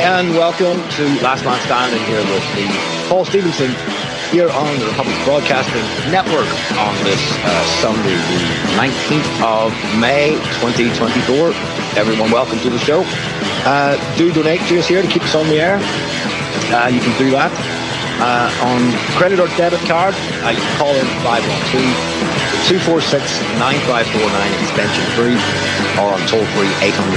and welcome to Last Man Standing here with me, Paul Stevenson, here on the Republic Broadcasting Network on this Sunday, the 19th of May, 2024. Everyone, welcome to the show. Do donate to us here to keep us on the air. You can do that on credit or debit card. You can call in 512-246-9549 extension 3, or on toll-free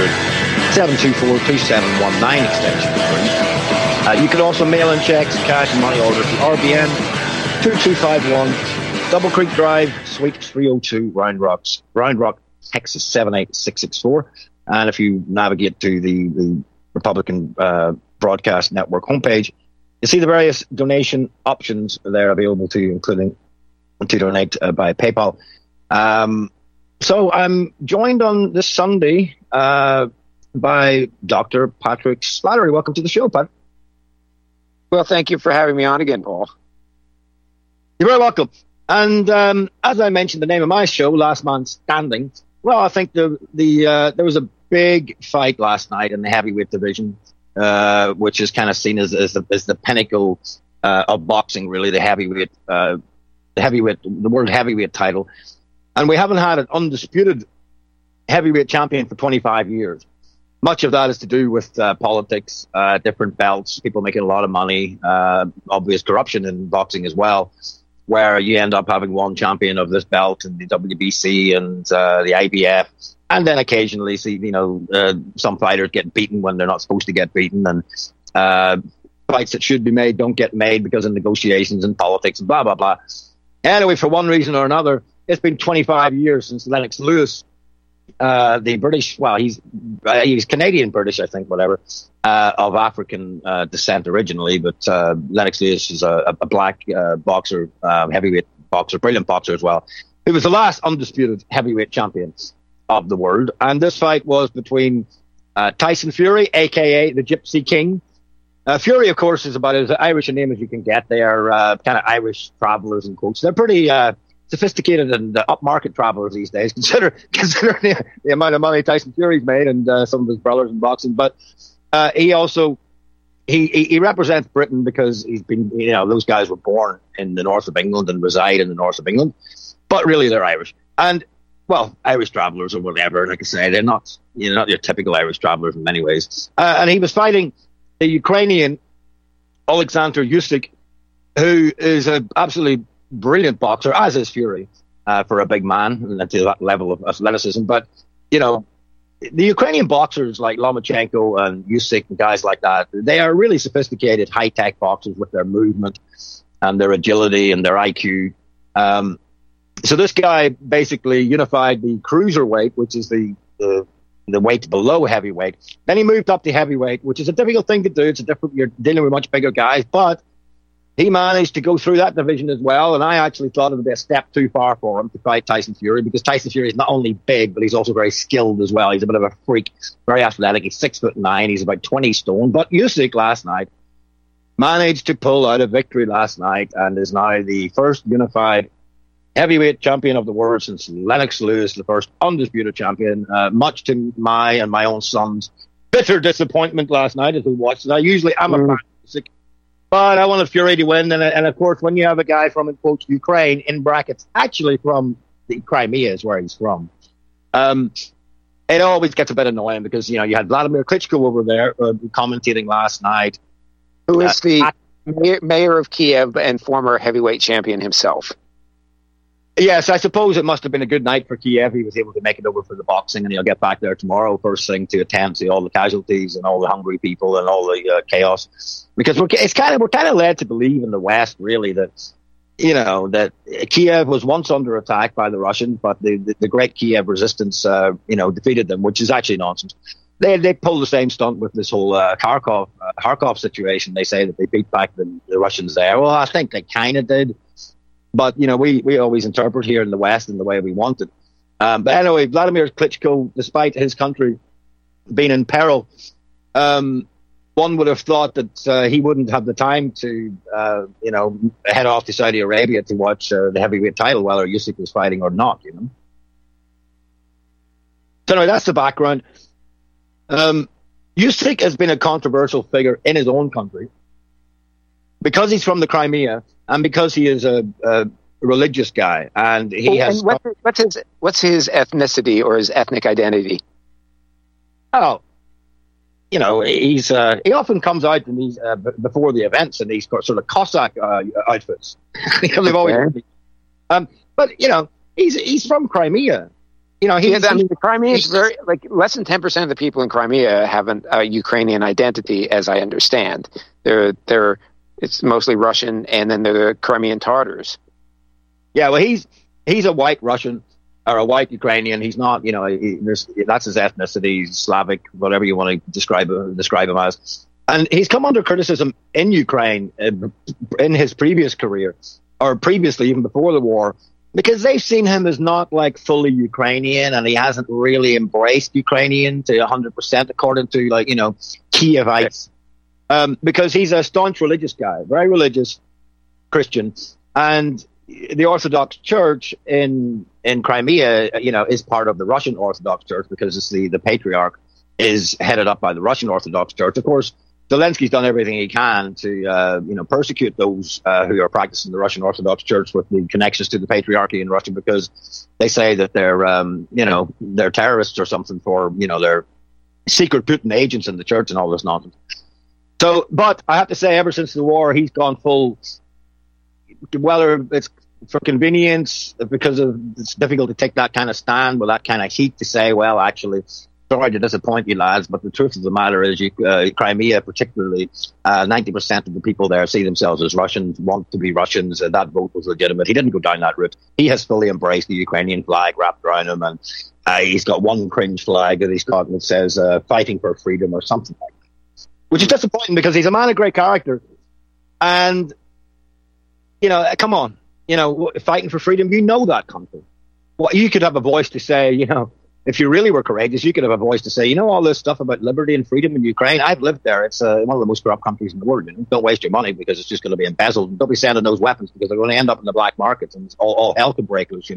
800-724-2719 extension 3. You can also mail in checks, cash and money orders to RBN 2251 Double Creek Drive, Suite 302, Round Rock, Texas 78664. And if you navigate to the Republican Broadcast Network homepage, you see the various donation options there available to you, including to donate by PayPal. So I'm joined on this Sunday by Dr. Patrick Slattery. Welcome to the show, Pat. Well, thank you for having me on again, Paul. You're very welcome. And as I mentioned, the name of my show, Last Man Standing. Well, I think there was a big fight last night in the heavyweight division, which is kind of seen as the pinnacle of boxing, really, the world heavyweight title. And we haven't had an undisputed heavyweight champion for 25 years. Much of that is to do with politics, different belts, people making a lot of money, obvious corruption in boxing as well, where you end up having one champion of this belt in the WBC and the IBF, and then occasionally see, some fighters get beaten when they're not supposed to get beaten, and fights that should be made don't get made because of negotiations and politics and blah, blah, blah. Anyway, for one reason or another, it's been 25 years since Lennox Lewis, the British, well, he was Canadian British, I think, whatever, of African descent originally, but Lennox Lewis is a black boxer, heavyweight boxer, brilliant boxer as well. He was the last undisputed heavyweight champion of the world, and this fight was between Tyson Fury, aka the Gypsy King. Fury, of course, is about as Irish a name as you can get. They are kind of Irish travelers and quotes. They're pretty sophisticated and upmarket travelers these days, considering the amount of money Tyson Fury's made and some of his brothers in boxing. But he also he represents Britain because he's been, those guys were born in the north of England and reside in the north of England, but really they're Irish. And well, Irish travelers or whatever, like I say, they're not not your typical Irish travelers in many ways. And he was fighting the Ukrainian Alexander Usyk, who is an absolutely brilliant boxer, as is Fury, for a big man and to that level of athleticism. But, the Ukrainian boxers like Lomachenko and Usyk and guys like that, they are really sophisticated, high-tech boxers with their movement and their agility and their IQ. So this guy basically unified the cruiserweight, which is the weight below heavyweight. Then he moved up to heavyweight, which is a difficult thing to do. You're dealing with much bigger guys, but he managed to go through that division as well, and I actually thought it would be a step too far for him to fight Tyson Fury, because Tyson Fury is not only big, but he's also very skilled as well. He's a bit of a freak, very athletic. He's 6'9", he's about 20 stone. But Usyk last night managed to pull out a victory last night and is now the first unified heavyweight champion of the world since Lennox Lewis, the first undisputed champion, much to my and my own son's bitter disappointment last night as we watched it. I usually am a fan of Usyk, but I wanted Fury to win, and of course, when you have a guy from, in quotes, Ukraine, in brackets, actually from the Crimea is where he's from, it always gets a bit annoying because, you had Vladimir Klitschko over there commentating last night. Who is the mayor of Kiev and former heavyweight champion himself. Yes, I suppose it must have been a good night for Kiev. He was able to make it over for the boxing, and he'll get back there tomorrow first thing to attend to all the casualties and all the hungry people and all the chaos. Because we're kind of led to believe in the West, really, that that Kiev was once under attack by the Russians, but the great Kiev resistance, defeated them, which is actually nonsense. They pulled the same stunt with this whole Kharkov situation. They say that they beat back the Russians there. Well, I think they kind of did. But, we always interpret here in the West in the way we want it. But anyway, Vladimir Klitschko, despite his country being in peril, one would have thought that he wouldn't have the time to, head off to Saudi Arabia to watch the heavyweight title, whether Usyk was fighting or not, So anyway, that's the background. Usyk has been a controversial figure in his own country because he's from the Crimea and because he is a religious guy, and he has. And what's his ethnicity or his ethnic identity? Oh, he's he often comes out in these before the events in these sort of Cossack outfits. They've always. But he's from Crimea. The Crimea is very less than 10% of the people in Crimea have a Ukrainian identity, as I understand. It's mostly Russian, and then they're the Crimean Tatars. Yeah, well, he's a white Russian or a white Ukrainian. He's not, that's his ethnicity, he's Slavic, whatever you want to describe him as. And he's come under criticism in Ukraine in his previous career, or previously, even before the war, because they've seen him as not fully Ukrainian, and he hasn't really embraced Ukrainian to 100%, according to Kievites, because he's a staunch religious guy, very religious Christian, and the Orthodox Church in Crimea, is part of the Russian Orthodox Church because it's the patriarch is headed up by the Russian Orthodox Church. Of course, Zelensky's done everything he can to, persecute those who are practicing the Russian Orthodox Church with the connections to the patriarchy in Russia, because they say that they're terrorists or something for, they're secret Putin agents in the church and all this nonsense. So, but I have to say, ever since the war, he's gone full, whether it's for convenience, because it's difficult to take that kind of stand with that kind of heat to say, well, actually, sorry to disappoint you lads, but the truth of the matter is Crimea particularly, 90% of the people there see themselves as Russians, want to be Russians, and that vote was legitimate. He didn't go down that route. He has fully embraced the Ukrainian flag wrapped around him, and he's got one cringe flag that he's got that says fighting for freedom or something like that, which is disappointing because he's a man of great character. And, come on, fighting for freedom, that country. Well, you could have a voice to say, if you really were courageous, you could have a voice to say, all this stuff about liberty and freedom in Ukraine, I've lived there. It's one of the most corrupt countries in the world. Don't waste your money because it's just going to be embezzled. Don't be sending those weapons because they're going to end up in the black markets and all hell could break loose,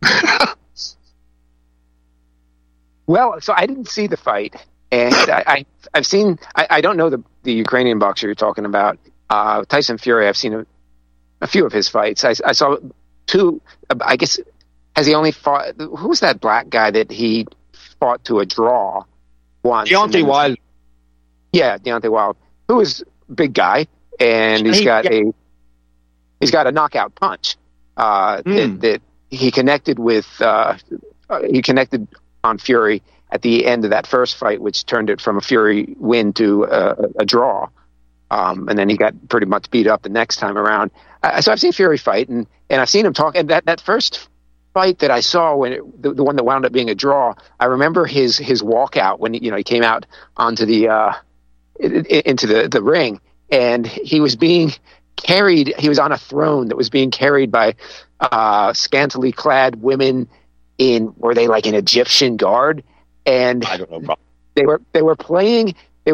Well, so I didn't see the fight, and I've seen. I don't know the Ukrainian boxer you're talking about, Tyson Fury. I've seen a few of his fights. I saw two. I guess has he only fought? Who's that black guy that he fought to a draw once? Deontay Wilder. Yeah, Deontay Wilder, who is a big guy, and he's got a knockout punch that he connected with. He connected on Fury at the end of that first fight, which turned it from a Fury win to a draw. And then he got pretty much beat up the next time around. So I've seen Fury fight, and I've seen him talk. And that first fight that I saw, the one that wound up being a draw, I remember his walkout when he came out onto into the ring, and he was being carried. He was on a throne that was being carried by scantily clad women were they like an Egyptian guard? And I don't know. They were playing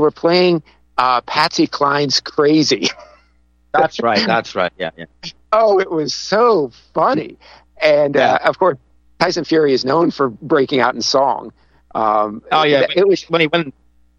Patsy Cline's Crazy. That's right. Yeah. Oh, it was so funny. And of course, Tyson Fury is known for breaking out in song. It was when he went.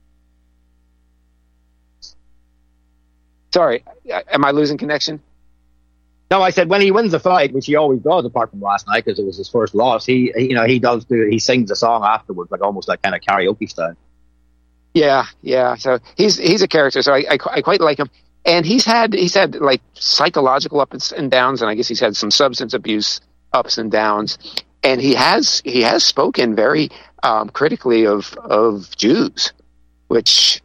Sorry, am I losing connection? No, I said when he wins a fight, which he always does, apart from last night because it was his first loss. He sings a song afterwards, almost like kind of karaoke style. Yeah. So he's a character. So I quite like him, and he's had like psychological ups and downs, and I guess he's had some substance abuse ups and downs, and he has spoken very critically of Jews, which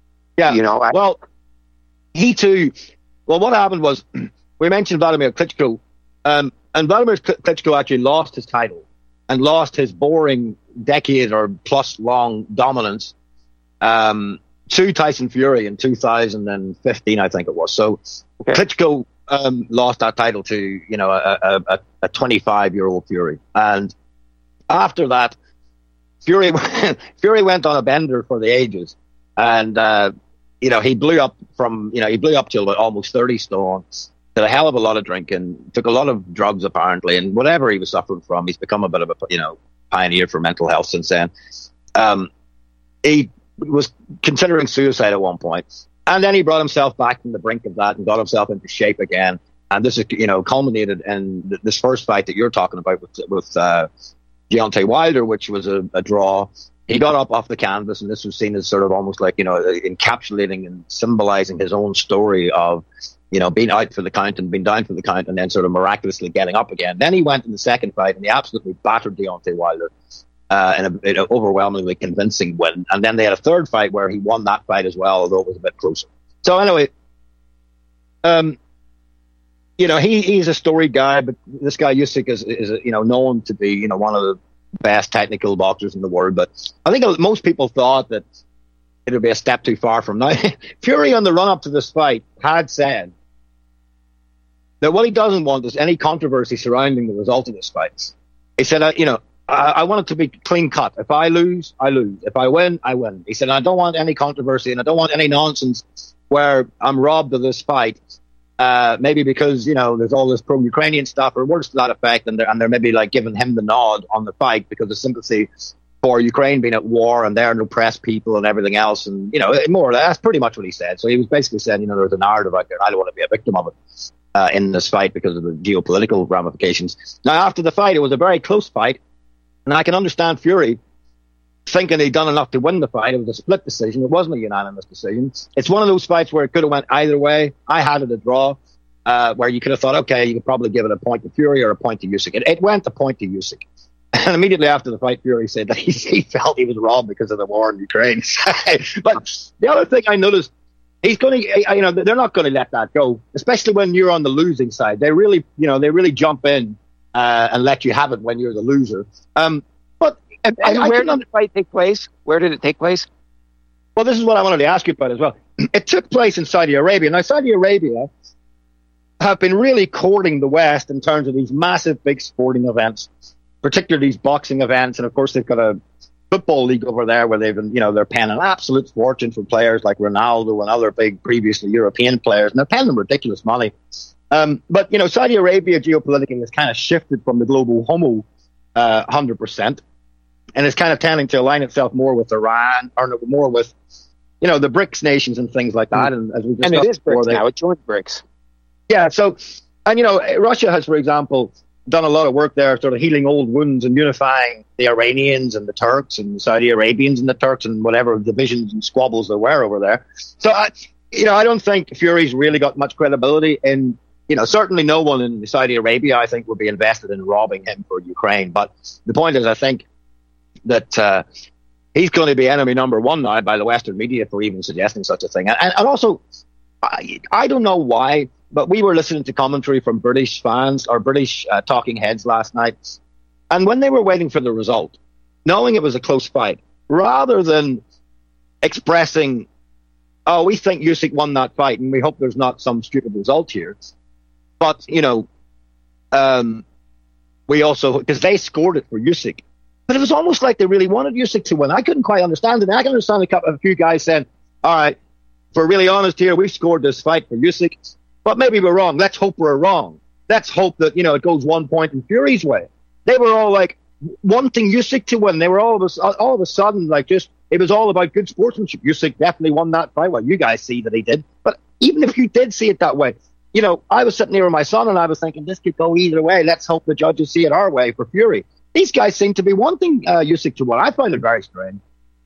he too. Well, what happened was. We mentioned Vladimir Klitschko, and Vladimir Klitschko actually lost his title and lost his boring decade or plus long dominance to Tyson Fury in 2015, I think it was. So Klitschko lost that title to a 25-year-old Fury, and after that, Fury went on a bender for the ages, and he blew up to about almost 30 stone. Did a hell of a lot of drinking, took a lot of drugs apparently, and whatever he was suffering from, he's become a bit of a pioneer for mental health since then. He was considering suicide at one point. And then he brought himself back from the brink of that and got himself into shape again. And this is, culminated in this first fight that you're talking about with Deontay Wilder, which was a draw. He got up off the canvas, and this was seen as sort of almost like, encapsulating and symbolizing his own story of, being out for the count and being down for the count and then sort of miraculously getting up again. Then he went in the second fight and he absolutely battered Deontay Wilder in an overwhelmingly convincing win. And then they had a third fight where he won that fight as well, although it was a bit closer. So anyway, he's a storied guy, but this guy Usyk is known to be, one of the best technical boxers in the world. But I think most people thought that it would be a step too far from now. Fury, on the run-up to this fight, had said that what he doesn't want is any controversy surrounding the result of this fight. He said, I want it to be clean cut. If I lose, I lose. If I win, I win. He said, I don't want any controversy and I don't want any nonsense where I'm robbed of this fight. Maybe because, there's all this pro-Ukrainian stuff or words to that effect, and they're maybe like giving him the nod on the fight because of sympathy for Ukraine being at war and they're an oppressed people and everything else. And, more or less, that's pretty much what he said. So he was basically saying, there's a narrative out there. I don't want to be a victim of it in this fight because of the geopolitical ramifications. Now, after the fight, it was a very close fight. And I can understand Fury thinking he'd done enough to win the fight. It was a split decision. It wasn't a unanimous decision. It's one of those fights where it could have went either way. I had it a draw, where you could have thought, okay, you could probably give it a point to Fury or a point to Usyk. It went a point to Usyk. And immediately after the fight, Fury said that he felt he was robbed because of the war in Ukraine. But the other thing I noticed, he's going to, they're not going to let that go, especially when you're on the losing side. They really jump in and let you have it when you're the loser. But where did the fight take place? Where did it take place? Well, this is what I wanted to ask you about as well. It took place in Saudi Arabia. Now, Saudi Arabia have been really courting the West in terms of these massive, big sporting events, particularly these boxing events. And, of course, they've got a football league over there where they've been, they're paying an absolute fortune for players like Ronaldo and other big, previously European players. And they're paying them ridiculous money. But, Saudi Arabia geopolitically has kind of shifted from the global homo 100%. And it's kind of tending to align itself more with Iran or more with, the BRICS nations and things like that. And as we discussed, and it is BRICS now. It joined BRICS. Yeah. So, and Russia has, for example, done a lot of work there, sort of healing old wounds and unifying the Iranians and the Turks and the Saudi Arabians and the Turks and whatever divisions and squabbles there were over there. So, I don't think Fury's really got much credibility in. Certainly no one in Saudi Arabia, I think, would be invested in robbing him for Ukraine. But the point is, I think that he's going to be enemy number one now by the Western media for even suggesting such a thing. And also, I don't know why, but we were listening to commentary from British fans or British talking heads last night. And when they were waiting for the result, knowing it was a close fight, rather than expressing, oh, we think Usyk won that fight and we hope there's not some stupid result here. But, we also, because they scored it for Usyk. But it was almost like they really wanted Usyk to win. I couldn't quite understand it. I can understand a few guys saying, all right, if we're really honest here, we scored this fight for Usyk. But maybe we're wrong. Let's hope we're wrong. Let's hope that, it goes 1 point in Fury's way. They were all like wanting Usyk to win. They were all of a sudden like it was all about good sportsmanship. Usyk definitely won that fight. Well, you guys see that he did. But even if you did see it that way, I was sitting here with my son and I was thinking this could go either way. Let's hope the judges see it our way for Fury. These guys seem to be wanting Usyk to win. I find it very strange.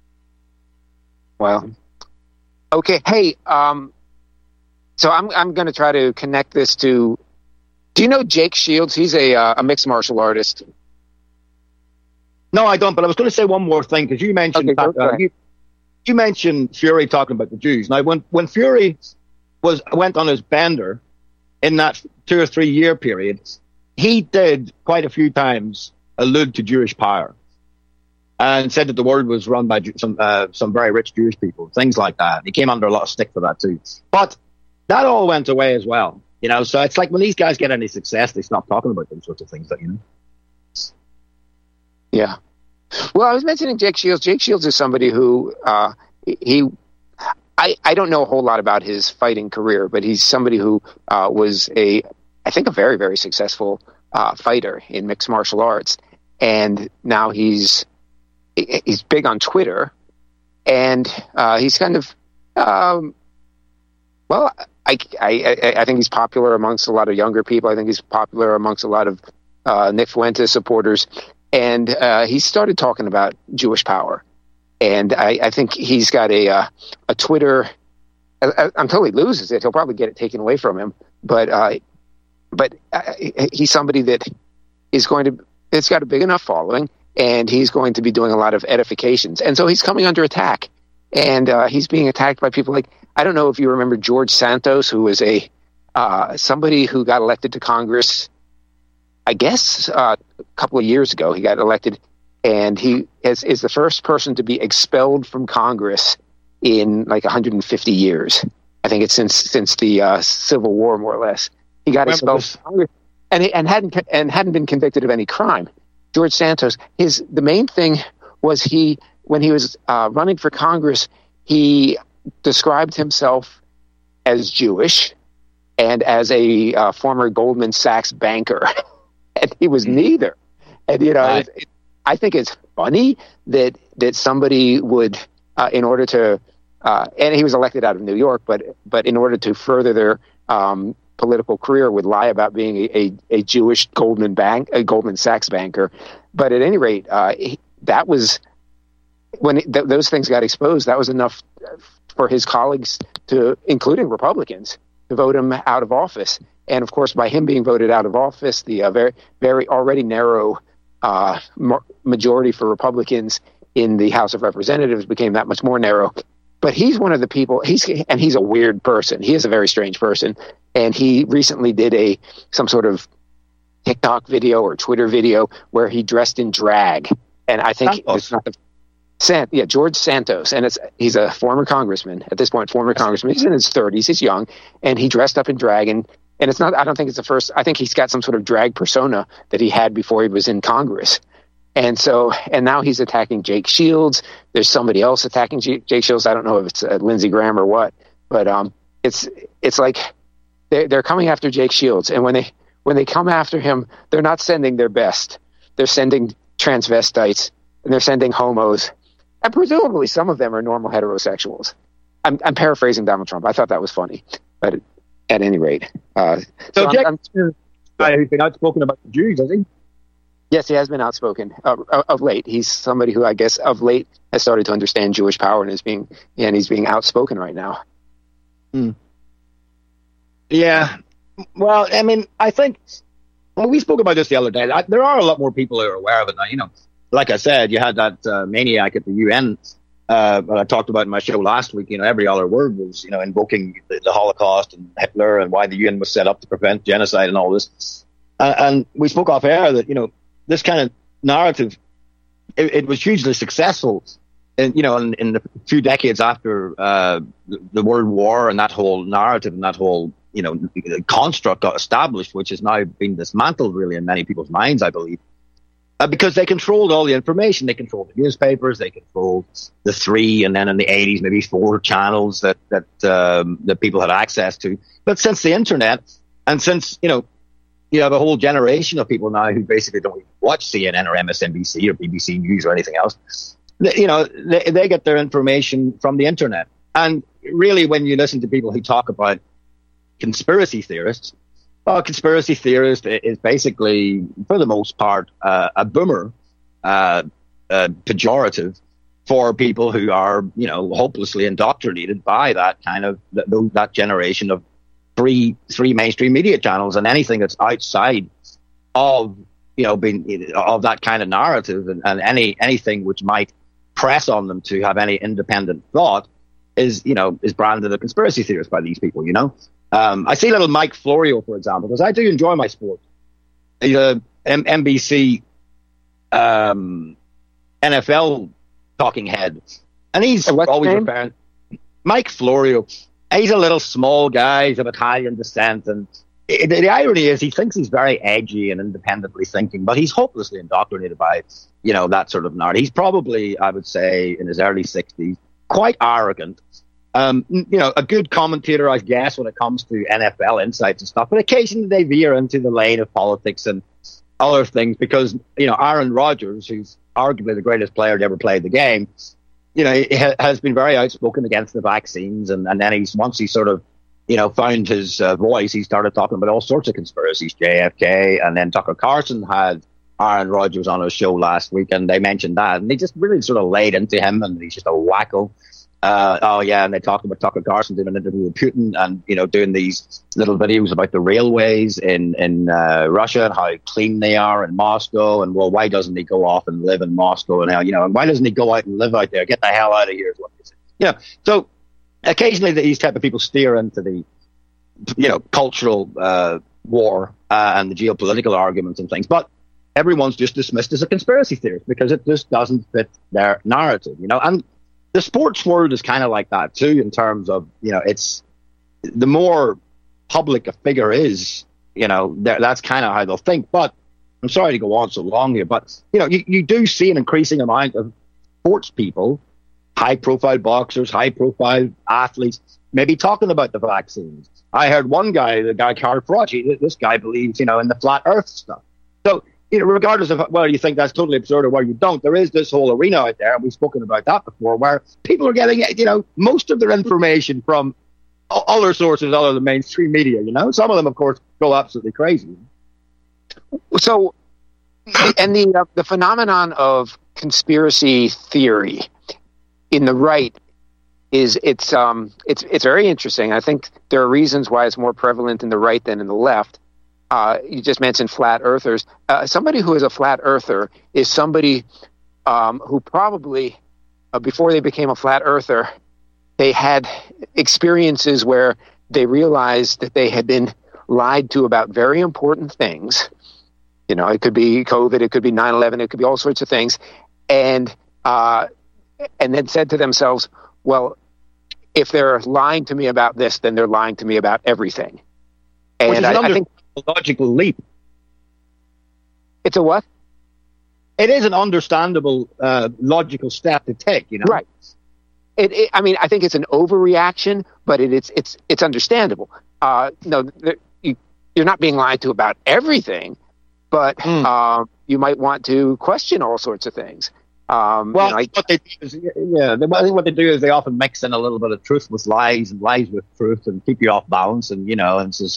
Well, okay. Hey, so I'm going to try to connect this to. Do you know Jake Shields? He's a mixed martial artist. No, I don't. But I was going to say one more thing because you mentioned you mentioned Fury talking about the Jews. Now, when Fury went on his bender in that 2 or 3 year period, he did quite a few times allude to Jewish power and said that the world was run by some very rich Jewish people, things like that. He came under a lot of stick for that too. But that all went away as well. So it's like when these guys get any success, they stop talking about those sorts of things. Yeah. Well, I was mentioning Jake Shields. Jake Shields is somebody who I don't know a whole lot about his fighting career, but he's somebody who was I think a very, very successful fighter in mixed martial arts. And now he's big on Twitter, and he's kind of well, I think he's popular amongst a lot of younger people. I think he's popular amongst a lot of Nick Fuentes supporters, and he started talking about Jewish power, and I think he's got a Twitter. Until he loses it, he'll probably get it taken away from him. But he's somebody that is going to. It's got a big enough following, and he's going to be doing a lot of edifications, and so he's coming under attack, and he's being attacked by people like, I don't know if you remember George Santos, who was somebody who got elected to Congress, I guess a couple of years ago. He got elected, and he is the first person to be expelled from Congress in like 150 years. I think it's since the Civil War, more or less. He got expelled from Congress and hadn't been convicted of any crime. George Santos, the main thing was when he was running for Congress, he described himself as Jewish and as a former Goldman Sachs banker, and he was neither. And right. I think it's funny that somebody would, in order to, and he was elected out of New York, but in order to further their political career, would lie about being a Jewish Goldman Sachs banker. But at any rate, that was when those things got exposed. That was enough for his colleagues, including Republicans, to vote him out of office. And of course, by him being voted out of office, the very, very already narrow majority for Republicans in the House of Representatives became that much more narrow. But he's one of the people. He's a weird person. He is a very strange person, and he recently did some sort of TikTok video or Twitter video where he dressed in drag, and I think it's not George Santos, and he's a former congressman at this point. He's in his 30s. He's young, and he dressed up in drag, and it's not. I don't think it's the first. I think he's got some sort of drag persona that he had before he was in Congress. And now he's attacking Jake Shields. There's somebody else attacking Jake Shields. I don't know if it's Lindsey Graham or what, but it's like they're coming after Jake Shields, and when they come after him, they're not sending their best. They're sending transvestites, and they're sending homos, and presumably some of them are normal heterosexuals. I'm paraphrasing Donald Trump. I thought that was funny, but at any rate, so Jake has been outspoken about the Jews, has he? Yes, he has been outspoken of late. He's somebody who I guess of late has started to understand Jewish power and he's being outspoken right now. Yeah. Well, I mean, I think we spoke about this the other day. There are a lot more people who are aware of it now. Like I said, you had that maniac at the UN that I talked about in my show last week. Every other word was, invoking the Holocaust and Hitler and why the UN was set up to prevent genocide and all this. And we spoke off air that, this kind of narrative, it was hugely successful, in the few decades after the World War, and that whole narrative and that whole construct got established, which has now been dismantled really in many people's minds, I believe, because they controlled all the information. They controlled the newspapers, they controlled the 3, and then in the 80s maybe 4 channels that people had access to. But since the internet, and since you have a whole generation of people now who basically don't even watch CNN or MSNBC or BBC News or anything else. They get their information from the internet. And really, when you listen to people who talk about conspiracy theorists, conspiracy theorist is basically, for the most part, a boomer, pejorative for people who are, hopelessly indoctrinated by that kind of that generation of three mainstream media channels, and anything that's outside of of that kind of narrative and anything which might press on them to have any independent thought is branded a conspiracy theorist by these people. I see little Mike Florio, for example, because I do enjoy my sport. He's a NBC NFL talking head, and he's always referring Mike Florio. He's a little small guy. He's of Italian descent. And the irony is he thinks he's very edgy and independently thinking, but he's hopelessly indoctrinated by, that sort of narrative. He's probably, I would say, in his early 60s, quite arrogant. A good commentator, I guess, when it comes to NFL insights and stuff. But occasionally they veer into the lane of politics and other things because, Aaron Rodgers, who's arguably the greatest player to ever play the game, he has been very outspoken against the vaccines, and then once he sort of, found his voice, he started talking about all sorts of conspiracies, JFK, and then Tucker Carlson had Aaron Rodgers on his show last week, and they mentioned that, and they just really sort of laid into him, and he's just a wacko. And they talked about Tucker Carlson doing an interview with Putin, and doing these little videos about the railways in Russia and how clean they are in Moscow, and well, why doesn't he go off and live in Moscow, and and why doesn't he go out and live out there? Get the hell out of here is what they say. So occasionally these type of people steer into the cultural war and the geopolitical arguments and things, but everyone's just dismissed as a conspiracy theorist because it just doesn't fit their narrative, and the sports world is kind of like that too, in terms of, it's the more public a figure is, that's kind of how they'll think. But I'm sorry to go on so long here, but, you do see an increasing amount of sports people, high profile boxers, high profile athletes, maybe talking about the vaccines. I heard one guy, the guy Carl Frochi, this guy believes, in the flat earth stuff. So, regardless of whether you think that's totally absurd or whether you don't, there is this whole arena out there, and we've spoken about that before, where people are getting, most of their information from other sources other than mainstream media, Some of them, of course, go absolutely crazy. So, and the phenomenon of conspiracy theory in the right it's very interesting. I think there are reasons why it's more prevalent in the right than in the left. You just mentioned flat earthers. Somebody who is a flat earther is somebody who probably, before they became a flat earther, they had experiences where they realized that they had been lied to about very important things. It could be COVID, it could be 9/11, it could be all sorts of things. And then said to themselves, well, if they're lying to me about this, then they're lying to me about everything. And I think logical leap. It's a what? It is an understandable logical step to take, Right. I mean, I think it's an overreaction, but it's understandable. No, you're not being lied to about everything, but you might want to question all sorts of things. What they do is, I think what they do is they often mix in a little bit of truth with lies and lies with truth and keep you off balance, and and so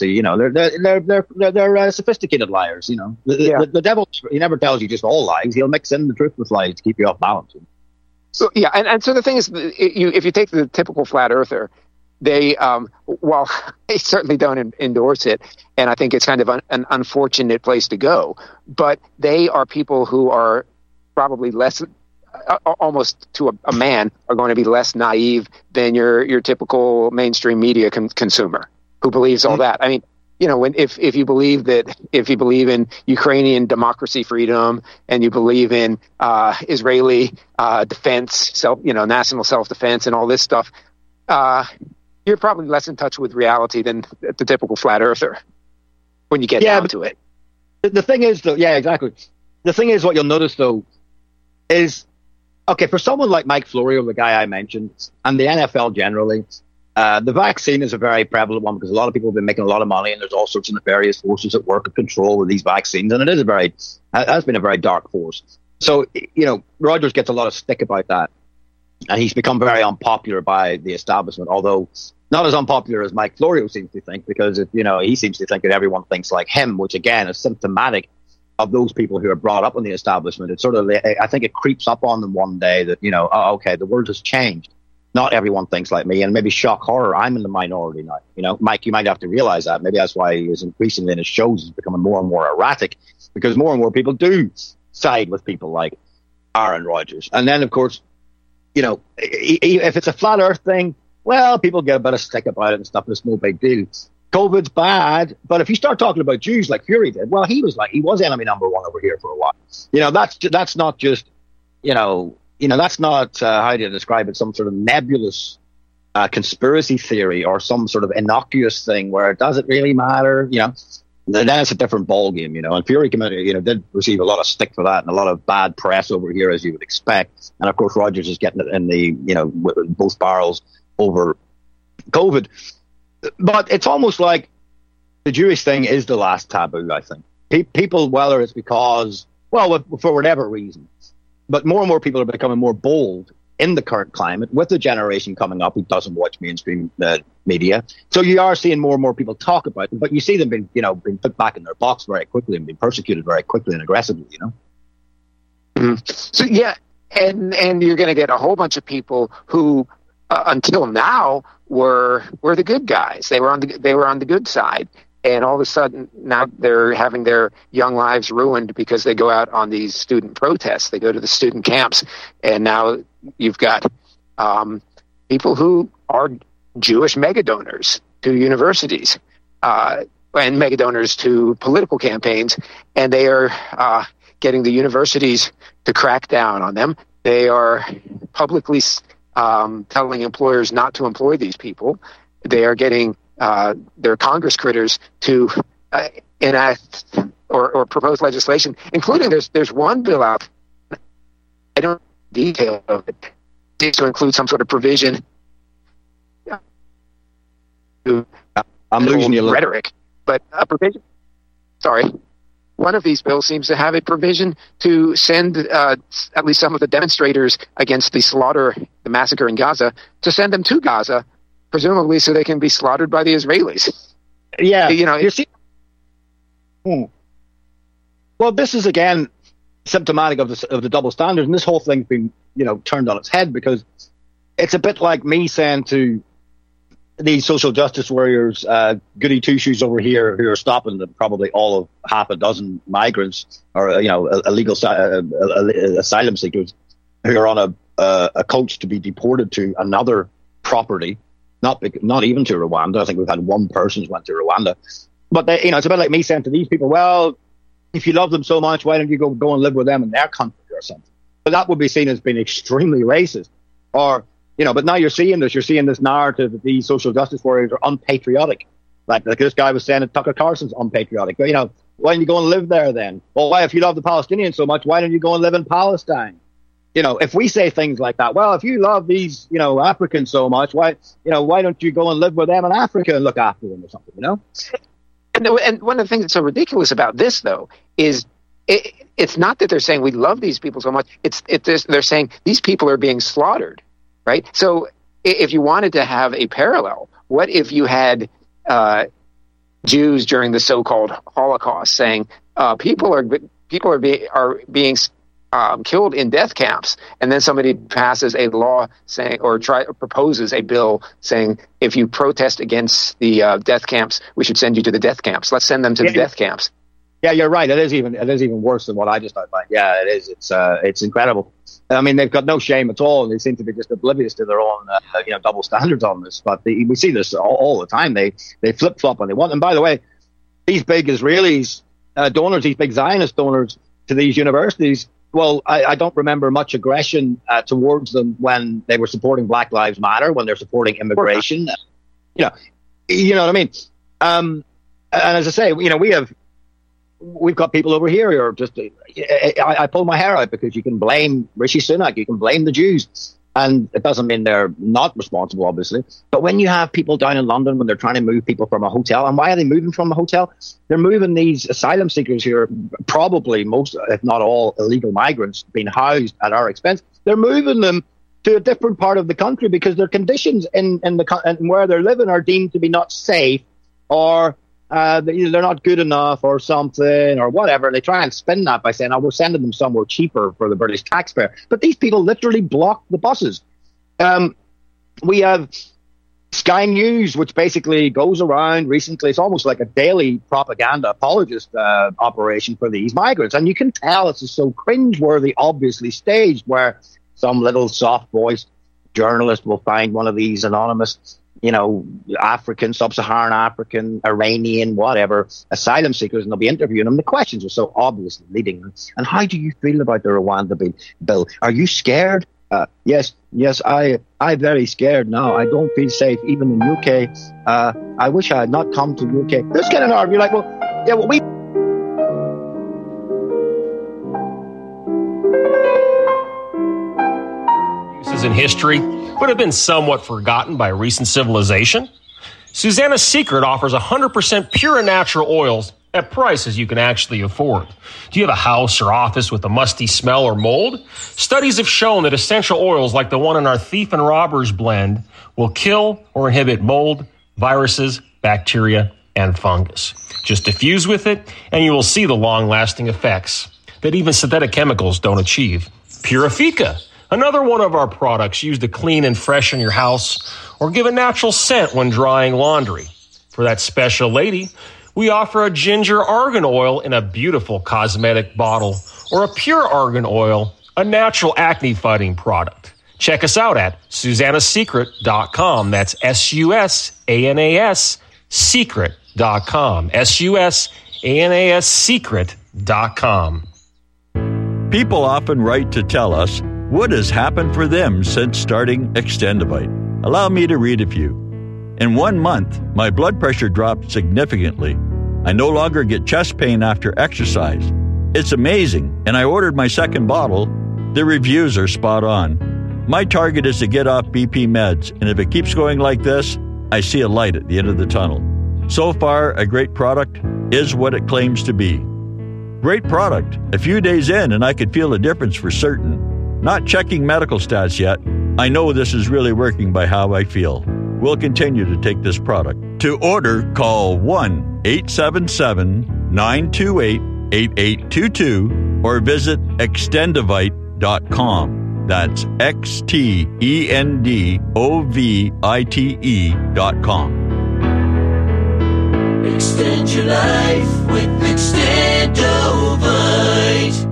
they're sophisticated liars. The devil, he never tells you just all lies. He'll mix in the truth with lies to keep you off balance. So and so the thing is, if you take the typical flat earther, they they certainly don't endorse it, and I think it's kind of an unfortunate place to go. But they are people who are probably less. Almost to a man, are going to be less naive than your typical mainstream media consumer who believes all that. I mean, if you believe in Ukrainian democracy, freedom, and you believe in Israeli defense, national self-defense, and all this stuff, you're probably less in touch with reality than the typical flat earther when you get down to it. The thing is, though, exactly. The thing is, what you'll notice though is, okay, for someone like Mike Florio, the guy I mentioned, and the NFL generally, the vaccine is a very prevalent one because a lot of people have been making a lot of money, and there's all sorts of nefarious forces at work and control with these vaccines, and it has been a very dark force. So, Rogers gets a lot of stick about that, and he's become very unpopular by the establishment, although not as unpopular as Mike Florio seems to think, because he seems to think that everyone thinks like him, which again is symptomatic of those people who are brought up in the establishment. It's sort of, I think it creeps up on them one day that, okay, the world has changed. Not everyone thinks like me, and maybe shock horror, I'm in the minority now. Mike, you might have to realize that. Maybe that's why he is increasingly in his shows, he's becoming more and more erratic, because more and more people do side with people like Aaron Rodgers. And then, of course, if it's a flat earth thing, well, people get a bit of stick about it and stuff, it's no big deal. COVID's bad, but if you start talking about Jews like Fury did, well, he was enemy number one over here for a while. That's not just, that's not, how do you describe it, some sort of nebulous conspiracy theory or some sort of innocuous thing where it doesn't really matter, then it's a different ballgame, and Fury did receive a lot of stick for that and a lot of bad press over here, as you would expect. And of course, Rogers is getting it in the, both barrels over COVID. But it's almost like the Jewish thing is the last taboo, I think. People, whether it's because, for whatever reason, but more and more people are becoming more bold in the current climate with the generation coming up who doesn't watch mainstream media. So you are seeing more and more people talk about them, but you see them being put back in their box very quickly and being persecuted very quickly and aggressively, Mm-hmm. So, yeah. And you're going to get a whole bunch of people who, until now, were the good guys. They were on the good side, and all of a sudden now they're having their young lives ruined because they go out on these student protests. They go to the student camps, and now you've got people who are Jewish megadonors to universities and megadonors to political campaigns, and they are getting the universities to crack down on them. They are publicly telling employers not to employ these people. They are getting their Congress critters to enact or propose legislation, including there's one bill out. I don't know the detail of it. It seems to include some sort of provision. I'm losing you a little. Rhetoric, but a provision. Sorry. One of these bills seems to have a provision to send at least some of the demonstrators against the massacre in Gaza, to send them to Gaza, presumably so they can be slaughtered by the Israelis. Yeah. Well, this is, again, symptomatic of the double standards, and this whole thing's been, turned on its head, because it's a bit like me saying to these social justice warriors, goody two-shoes over here, who are stopping probably all of half a dozen migrants or illegal asylum seekers who are on a coach to be deported to another property, not even to Rwanda. I think we've had one person who went to Rwanda, but it's a bit like me saying to these people, well, if you love them so much, why don't you go and live with them in their country or something? But that would be seen as being extremely racist, or but now you're seeing this narrative that these social justice warriors are unpatriotic. Like this guy was saying that Tucker Carlson's unpatriotic. But, why don't you go and live there then? Well, why, if you love the Palestinians so much, why don't you go and live in Palestine? If we say things like that, well, if you love these, Africans so much, why don't you go and live with them in Africa and look after them or something, And one of the things that's so ridiculous about this, though, is it's not that they're saying we love these people so much. They're saying these people are being slaughtered. Right. So if you wanted to have a parallel, what if you had Jews during the so-called Holocaust saying people are being killed in death camps, and then somebody passes a law saying proposes a bill saying if you protest against the death camps, we should send you to the death camps. Let's send them to the death camps. Yeah, you're right. It is even worse than what I just outlined. Yeah, it is. It's incredible. I mean, they've got no shame at all. They seem to be just oblivious to their own, double standards on this. But we see this all the time. They flip flop when they want. And by the way, these big Israelis donors, these big Zionist donors to these universities, well, I don't remember much aggression towards them when they were supporting Black Lives Matter, when they're supporting immigration. You know what I mean. And as I say, we've got people over here who are just, I pull my hair out because you can blame Rishi Sunak, you can blame the Jews, and it doesn't mean they're not responsible, obviously. But when you have people down in London, when they're trying to move people from a hotel, and why are they moving from a hotel? They're moving these asylum seekers who are probably most, if not all, illegal migrants being housed at our expense. They're moving them to a different part of the country because their conditions in where they're living are deemed to be not safe, or they're not good enough or something or whatever. They try and spin that by saying, we're sending them somewhere cheaper for the British taxpayer. But these people literally block the buses. We have Sky News, which basically goes around recently. It's almost like a daily propaganda apologist operation for these migrants. And you can tell it's so cringeworthy, obviously staged, where some little soft-voiced journalist will find one of these anonymous African, sub-Saharan African, Iranian, whatever, asylum seekers, and they'll be interviewing them. The questions are so obviously leading. And how do you feel about the Rwanda bill? Are you scared? Yes, I'm very scared now. I don't feel safe, even in UK. I wish I had not come to UK. This kind of argue, you're like, we... In history would have been somewhat forgotten by recent civilization. Susanna's Secret offers 100% pure and natural oils at prices you can actually afford. Do you have a house or office with a musty smell or mold? Studies have shown that essential oils like the one in our Thief and Robbers blend will kill or inhibit mold, viruses, bacteria, and fungus. Just diffuse with it, and you will see the long-lasting effects that even synthetic chemicals don't achieve. Purifica, another one of our products used to clean and freshen your house or give a natural scent when drying laundry. For that special lady, we offer a ginger argan oil in a beautiful cosmetic bottle or a pure argan oil, a natural acne-fighting product. Check us out at SusannaSecret.com. That's SUSANAS Secret.com. SUSANAS Secret.com. People often write to tell us what has happened for them since starting Extendivite. Allow me to read a few. In 1 month, my blood pressure dropped significantly. I no longer get chest pain after exercise. It's amazing, and I ordered my second bottle. The reviews are spot on. My target is to get off BP meds, and if it keeps going like this, I see a light at the end of the tunnel. So far, a great product is what it claims to be. Great product. A few days in, and I could feel a difference for certain. Not checking medical stats yet. I know this is really working by how I feel. We'll continue to take this product. To order, call 1-877-928-8822 or visit Extendivite.com. That's XTENDOVITE.com. Extend your life with Extendovite.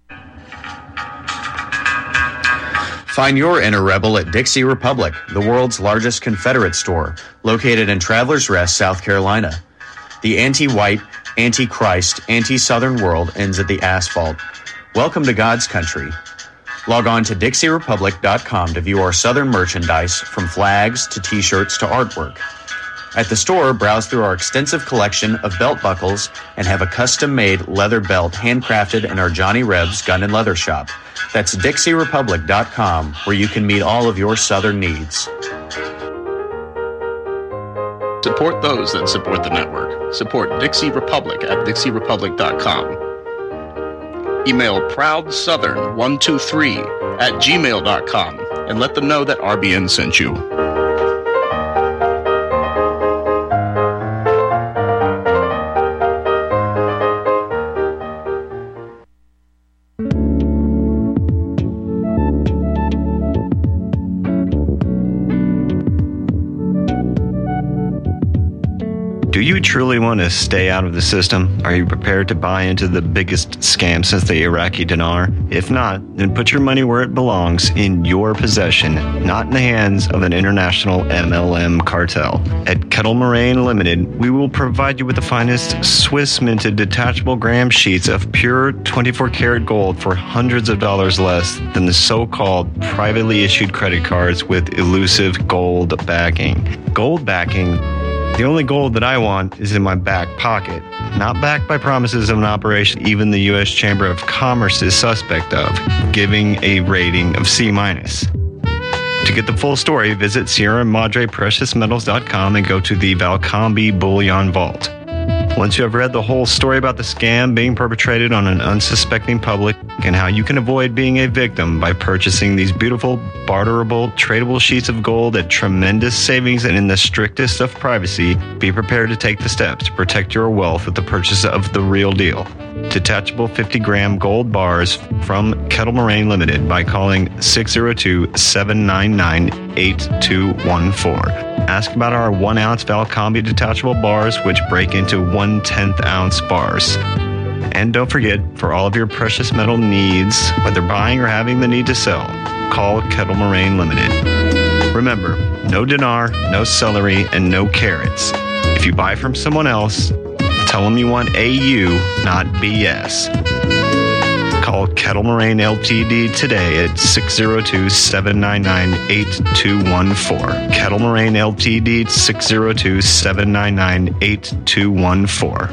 Find your inner rebel at Dixie Republic, the world's largest Confederate store, located in Travelers Rest, South Carolina. The anti-white, anti-Christ, anti-Southern world ends at the asphalt. Welcome to God's country. Log on to DixieRepublic.com to view our Southern merchandise, from flags to t-shirts to artwork. At the store, browse through our extensive collection of belt buckles and have a custom-made leather belt handcrafted in our Johnny Rebs Gun and Leather Shop. That's DixieRepublic.com, where you can meet all of your Southern needs. Support those that support the network. Support Dixie Republic at DixieRepublic.com. Email ProudSouthern123@gmail.com and let them know that RBN sent you. Do you truly want to stay out of the system? Are you prepared to buy into the biggest scam since the Iraqi dinar? If not, then put your money where it belongs, in your possession, not in the hands of an international MLM cartel. At Kettle Moraine Limited, we will provide you with the finest Swiss minted detachable gram sheets of pure 24-karat gold for hundreds of dollars less than the so-called privately issued credit cards with elusive gold backing. Gold backing? The only gold that I want is in my back pocket, not backed by promises of an operation even the U.S. Chamber of Commerce is suspect of, giving a rating of C-. To get the full story, visit Sierra Madre PreciousMetals.com and go to the Valcambi Bullion Vault. Once you have read the whole story about the scam being perpetrated on an unsuspecting public and how you can avoid being a victim by purchasing these beautiful, barterable, tradable sheets of gold at tremendous savings and in the strictest of privacy, be prepared to take the steps to protect your wealth with the purchase of the real deal. Detachable 50-gram gold bars from Kettle Moraine Limited by calling 602-799-8214. Ask about our 1-ounce Valcambi detachable bars, which break into 1/10 ounce bars. And don't forget, for all of your precious metal needs, whether buying or having the need to sell, call Kettle Moraine Limited. Remember, no dinar, no celery, and no carrots. If you buy from someone else, tell them you want AU, not BS. Call Kettle Moraine Ltd. today at 602-799-8214. Kettle Moraine Ltd. 602-799-8214.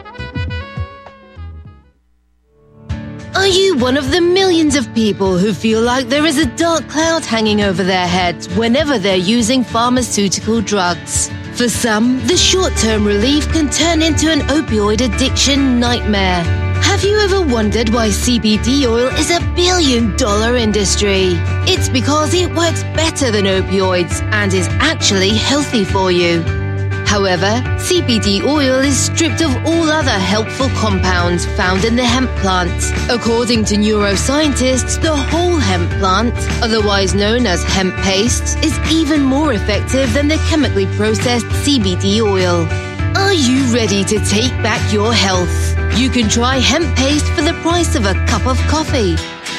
Are you one of the millions of people who feel like there is a dark cloud hanging over their heads whenever they're using pharmaceutical drugs? For some, the short-term relief can turn into an opioid addiction nightmare. Have you ever wondered why CBD oil is a billion-dollar industry? It's because it works better than opioids and is actually healthy for you. However, CBD oil is stripped of all other helpful compounds found in the hemp plant. According to neuroscientists, the whole hemp plant, otherwise known as hemp paste, is even more effective than the chemically processed CBD oil. Are you ready to take back your health? You can try hemp paste for the price of a cup of coffee.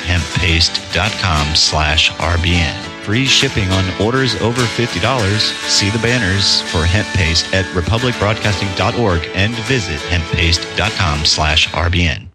Hemppaste.com/RBN. Free shipping on orders over $50. See the banners for hemp paste at republicbroadcasting.org and visit hemppaste.com/RBN.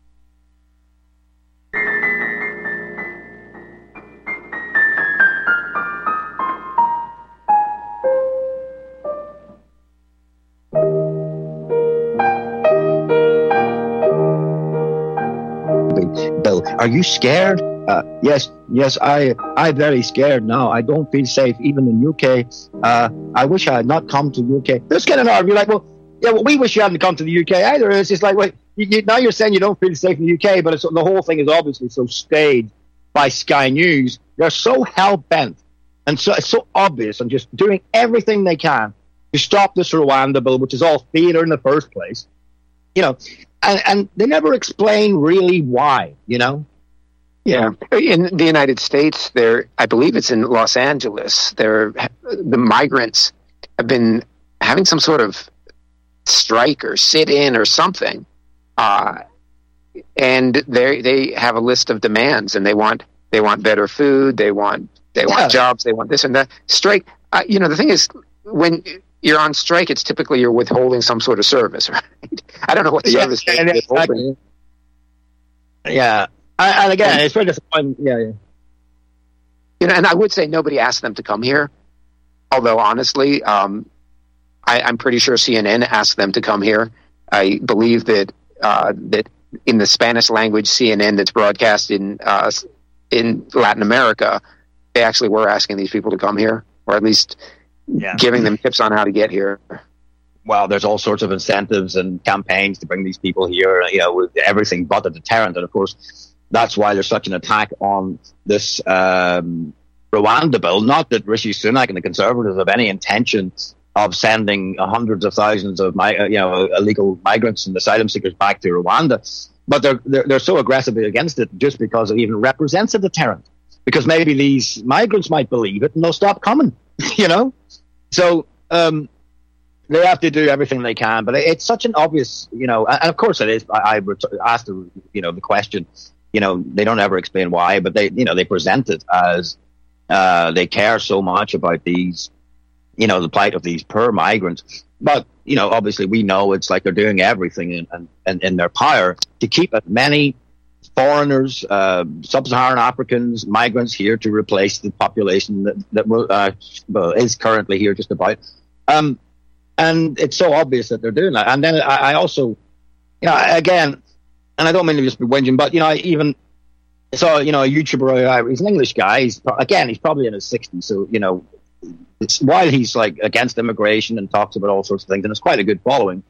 Bill, are you scared? Yes, I'm very scared now. I don't feel safe, even in UK. I wish I had not come to UK. Let's get an argument like, well, we wish you hadn't come to the UK either. It's just like, wait, now you're saying you don't feel safe in the UK, but the whole thing is obviously so staged by Sky News. They're so hell-bent, and so it's so obvious, and just doing everything they can to stop this Rwanda bill, which is all theater in the first place. And they never explain really why, Yeah, in the United States, I believe it's in Los Angeles, the migrants have been having some sort of strike or sit-in or something, and they have a list of demands, and they want better food, they want jobs, they want this and that. Strike. The thing is, when you're on strike, it's typically you're withholding some sort of service, right? I don't know what service they're withholding. Yeah. And again, it's very disappointing. Yeah. And I would say nobody asked them to come here. Although, honestly, I'm pretty sure CNN asked them to come here. I believe that in the Spanish language CNN that's broadcast in Latin America, they actually were asking these people to come here, or at least giving them tips on how to get here. Well, there's all sorts of incentives and campaigns to bring these people here, with everything but a deterrent. And of course, that's why there's such an attack on this Rwanda bill. Not that Rishi Sunak and the Conservatives have any intention of sending hundreds of thousands of illegal migrants and asylum seekers back to Rwanda, but they're so aggressively against it just because it even represents a deterrent. Because maybe these migrants might believe it and they'll stop coming. So they have to do everything they can, but it's such an obvious, and of course it is. I asked the question. They don't ever explain why, but they present it as they care so much about these, the plight of these poor migrants. But obviously we know it's like they're doing everything in their power to keep as many foreigners, sub-Saharan Africans, migrants here to replace the population that is currently here just about. And it's so obvious that they're doing that. And then I also, again. And I don't mean to just be whinging, but, I even saw, a YouTuber, he's an English guy. He's probably in his 60s. So, while he's like against immigration and talks about all sorts of things, and it's quite a good following,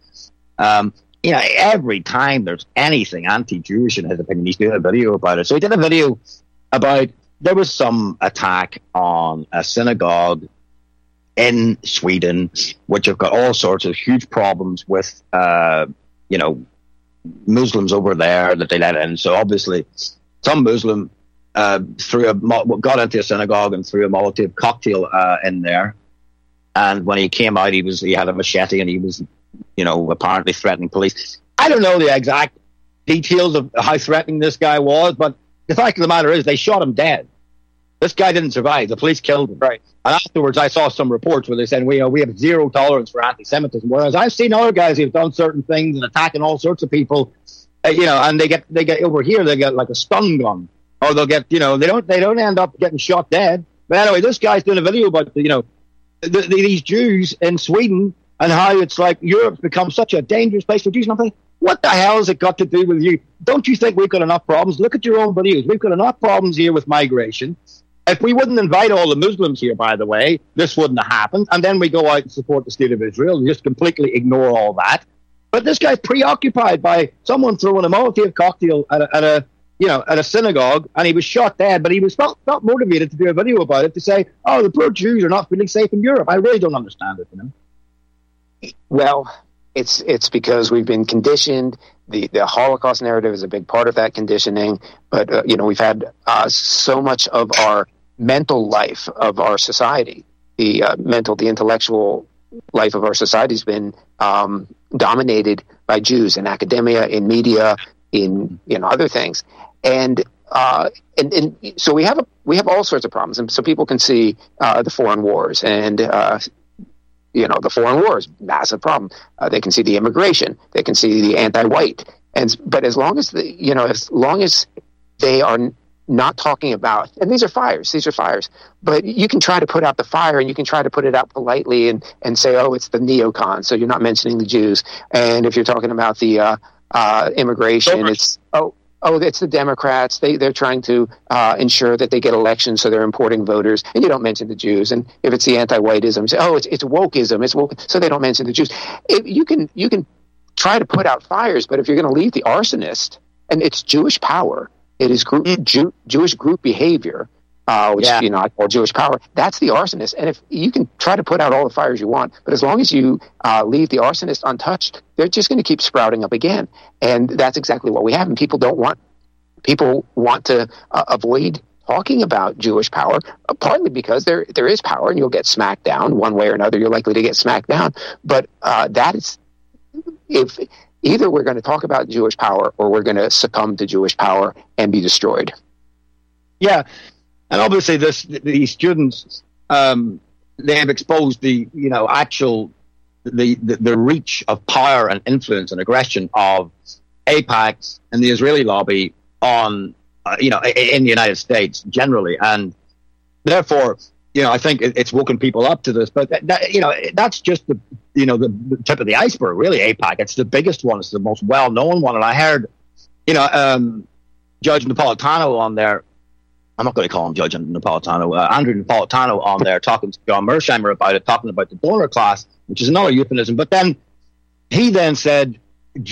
every time there's anything anti-Jewish in his opinion, he's doing a video about it. So he did a video about, there was some attack on a synagogue in Sweden, which have got all sorts of huge problems with, Muslims over there that they let in. So obviously some Muslim got into a synagogue and threw a Molotov cocktail in there, and when he came out he had a machete and he was apparently threatening police. I don't know the exact details of how threatening this guy was, but the fact of the matter is they shot him dead. This guy didn't survive. The police killed him. Right. And afterwards, I saw some reports where they said we have zero tolerance for anti-Semitism. Whereas I've seen other guys who've done certain things and attacking all sorts of people, and they get over here, they get like a stun gun, or they'll get, they don't end up getting shot dead. But anyway, this guy's doing a video about these Jews in Sweden and how it's like Europe's become such a dangerous place for Jews. And I'm thinking, what the hell has it got to do with you? Don't you think we've got enough problems? Look at your own videos. We've got enough problems here with migration. If we wouldn't invite all the Muslims here, by the way, this wouldn't have happened. And then we go out and support the state of Israel and just completely ignore all that. But this guy's preoccupied by someone throwing a Molotov cocktail at a synagogue, and he was shot dead. But he was not motivated to do a video about it to say, "Oh, the poor Jews are not feeling safe in Europe." I really don't understand it. Well, it's because we've been conditioned. The Holocaust narrative is a big part of that conditioning. But we've had so much of our mental life of our society, the intellectual life of our society has been dominated by Jews in academia, in media, in other things, and so we have all sorts of problems, and so people can see the foreign wars, and the foreign wars, massive problem. They can see the immigration, they can see the anti-white, but as long as they are not talking about, and these are fires, but you can try to put out the fire, and you can try to put it out politely and say, oh, it's the neocons, so you're not mentioning the Jews. And if you're talking about the immigration, it's the Democrats. They're trying to ensure that they get elections, so they're importing voters, and you don't mention the Jews. And if it's the anti-whiteism, say, oh, it's wokeism, it's woke, so they don't mention the Jews. You can try to put out fires, but if you're going to leave the arsonist, and it's Jewish power. It is Jewish group behavior, which I call Jewish power. That's the arsonist. And if you can try to put out all the fires you want, but as long as you leave the arsonist untouched, they're just going to keep sprouting up again. And that's exactly what we have. And people want to avoid talking about Jewish power, partly because there is power, and you'll get smacked down one way or another. You're likely to get smacked down. But that is if. Either we're going to talk about Jewish power, or we're going to succumb to Jewish power and be destroyed. Yeah, and obviously these students, they have exposed the reach of power and influence and aggression of AIPAC and the Israeli lobby on in the United States generally, and therefore. I think it's woken people up to this, but that's just the tip of the iceberg, really. AIPAC, it's the biggest one, it's the most well-known one, and I heard, Judge Napolitano on there. I'm not going to call him Judge Napolitano. Andrew Napolitano on there talking to John Mersheimer about it, talking about the donor class, which is another euphemism. But then he said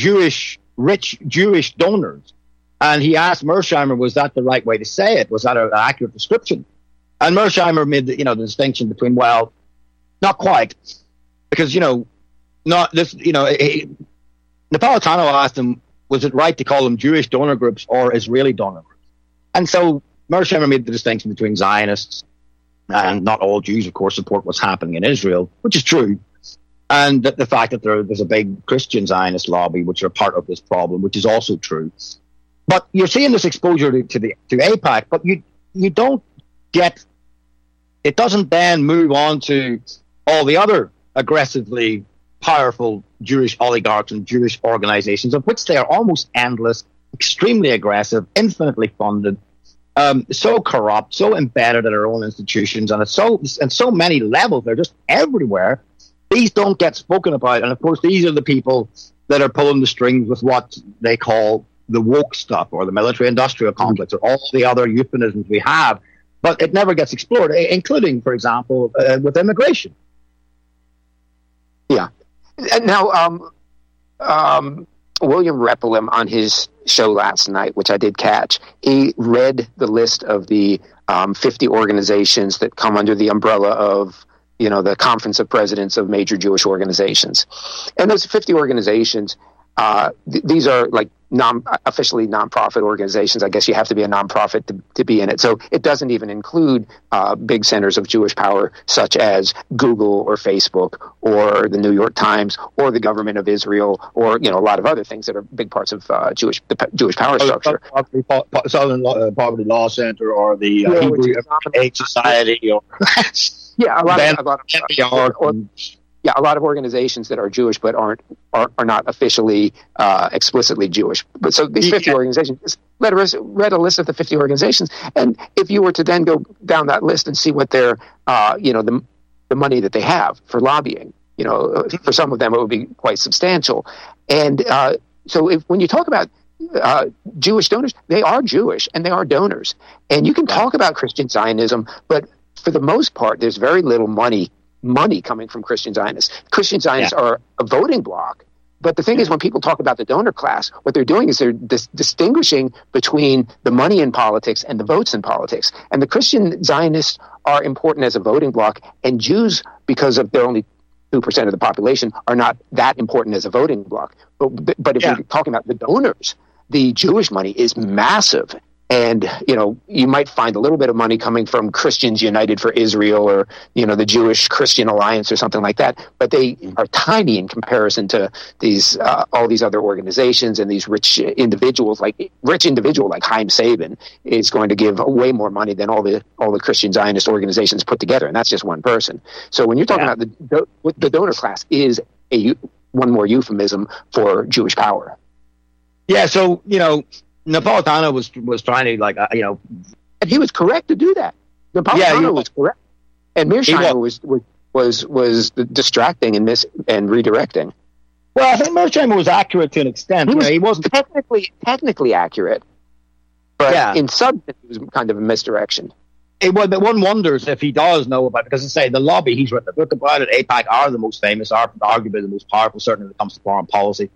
rich Jewish donors, and he asked Mersheimer, was that the right way to say it? Was that an accurate description? And Mersheimer made the distinction between, well, not quite, because not this. Napolitano asked him, was it right to call them Jewish donor groups or Israeli donor groups? And so Mersheimer made the distinction between Zionists, and not all Jews, of course, support what's happening in Israel, which is true, and the fact that there's a big Christian Zionist lobby which are part of this problem, which is also true. But you're seeing this exposure to AIPAC, but you don't get. It doesn't then move on to all the other aggressively powerful Jewish oligarchs and Jewish organizations, of which they are almost endless, extremely aggressive, infinitely funded, so corrupt, so embedded in our own institutions, and so many levels. They're just everywhere. These don't get spoken about, and of course, these are the people that are pulling the strings with what they call the woke stuff, or the military-industrial complex, or all the other euphemisms we have. But it never gets explored, including, for example, with immigration. Yeah. Now, William Reppelim on his show last night, which I did catch, he read the list of the 50 organizations that come under the umbrella of, the Conference of Presidents of major Jewish organizations. And those 50 organizations, these are like officially nonprofit organizations. I guess you have to be a nonprofit to be in it. So it doesn't even include big centers of Jewish power, such as Google or Facebook or the New York Times or the government of Israel, or a lot of other things that are big parts of Jewish power structure. Southern Poverty Law Center, or the Hebrew Aid Society, or a lot of organizations that are Jewish but are not officially explicitly Jewish. But so these 50 organizations, read a list of the 50 organizations, and if you were to then go down that list and see what their the money that they have for lobbying, for some of them it would be quite substantial. And so when you talk about Jewish donors, they are Jewish and they are donors. And you can talk about Christian Zionism, but for the most part, there's very little money coming from Christian Zionists. Christian Zionists are a voting bloc. But the thing is, when people talk about the donor class, what they're doing is they're distinguishing between the money in politics and the votes in politics. And the Christian Zionists are important as a voting bloc, and Jews, because of they're only 2% of the population, are not that important as a voting bloc. But if you're talking about the donors, the Jewish money is massive. And, you might find a little bit of money coming from Christians United for Israel or, the Jewish Christian Alliance or something like that. But they are tiny in comparison to these all these other organizations and these rich individuals like Chaim Sabin is going to give way more money than all the Christian Zionist organizations put together. And that's just one person. So when you're talking about the donor class is one more euphemism for Jewish power. Yeah. So, Napolitano was trying to and he was correct to do that. Napolitano was correct, and Mearsheimer was distracting and redirecting. Well, I think Mearsheimer was accurate to an extent. He wasn't technically accurate, but in substance, it was kind of a misdirection. But one wonders if he does know about it, because the lobby, he's written a book about it. AIPAC are the most famous, are arguably the most powerful, certainly when it comes to foreign policy.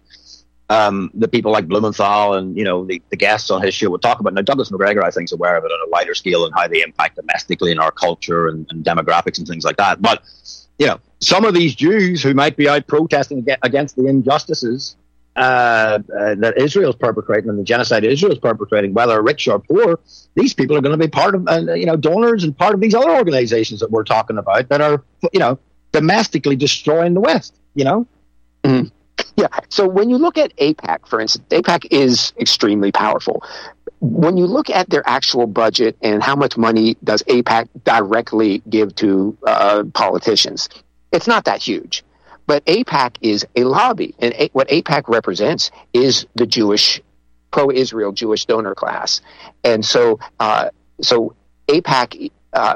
The people like Blumenthal and, the guests on his show would talk about. Now, Douglas McGregor, I think, is aware of it on a wider scale and how they impact domestically in our culture and demographics and things like that. But, some of these Jews who might be out protesting against the injustices that Israel's perpetrating and the genocide Israel's perpetrating, whether rich or poor, these people are going to be part of, donors and part of these other organizations that we're talking about that are, domestically destroying the West, Mm-hmm. Yeah. So when you look at AIPAC, for instance, AIPAC is extremely powerful. When you look at their actual budget and how much money does AIPAC directly give to politicians, it's not that huge. But AIPAC is a lobby, and what AIPAC represents is the Jewish, pro-Israel Jewish donor class. And so AIPAC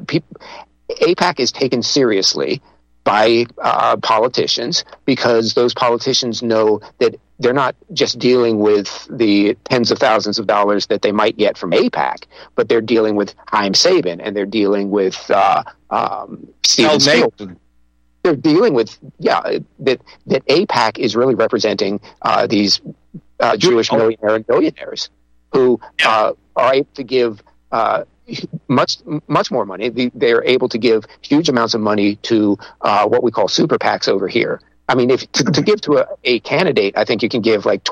is taken seriously by politicians, because those politicians know that they're not just dealing with the tens of thousands of dollars that they might get from AIPAC, but they're dealing with Chaim Sabin, and they're dealing with Stephen Spielman. They're dealing with that AIPAC is really representing these Jewish millionaires and billionaires who are able to give much more money. They are able to give huge amounts of money to what we call super PACs over here. I mean, if to give to a candidate, I think you can give like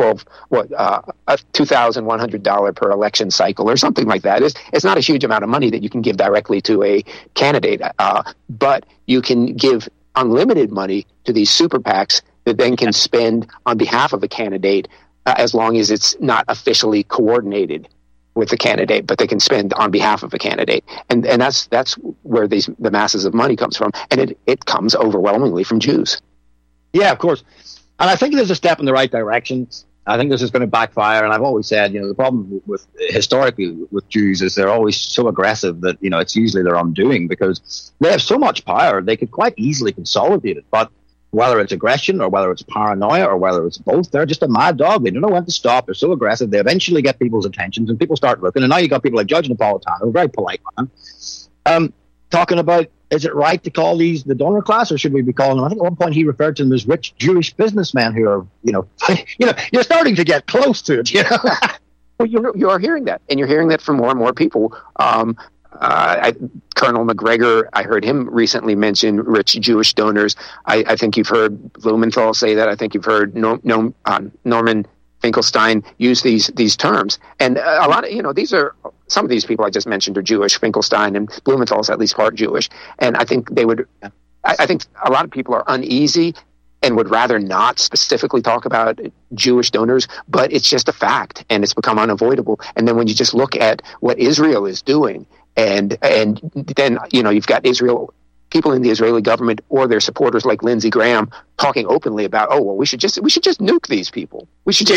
$2,100 per election cycle or something like that. It's not a huge amount of money that you can give directly to a candidate, but you can give unlimited money to these super PACs that then can spend on behalf of a candidate, as long as it's not officially coordinated with the candidate, but they can spend on behalf of a candidate. And that's where the masses of money comes from. And it comes overwhelmingly from Jews. Yeah, of course. And I think there's a step in the right direction. I think this is going to backfire. And I've always said, the problem historically with Jews is they're always so aggressive that, it's usually their undoing, because they have so much power, they could quite easily consolidate it. But whether it's aggression or whether it's paranoia or whether it's both, they're just a mad dog. They don't know when to stop. They're so aggressive. They eventually get people's attentions and people start looking. And now you got people like Judge Napolitano, a very polite man, talking about, is it right to call these the donor class, or should we be calling them? I think at one point he referred to them as rich Jewish businessmen who are, you're starting to get close to it. Well, you are hearing that, and you're hearing that from more and more people. Colonel McGregor, I heard him recently mention rich Jewish donors. I think you've heard Blumenthal say that. I think you've heard Norman Finkelstein use these terms. And a lot of, these are, some of these people I just mentioned are Jewish. Finkelstein and Blumenthal is at least part Jewish. And I think I think a lot of people are uneasy and would rather not specifically talk about Jewish donors, but it's just a fact, and it's become unavoidable. And then when you just look at what Israel is doing, and then you've got people in the Israeli government or their supporters like Lindsey Graham talking openly about, we should just nuke these people. We should just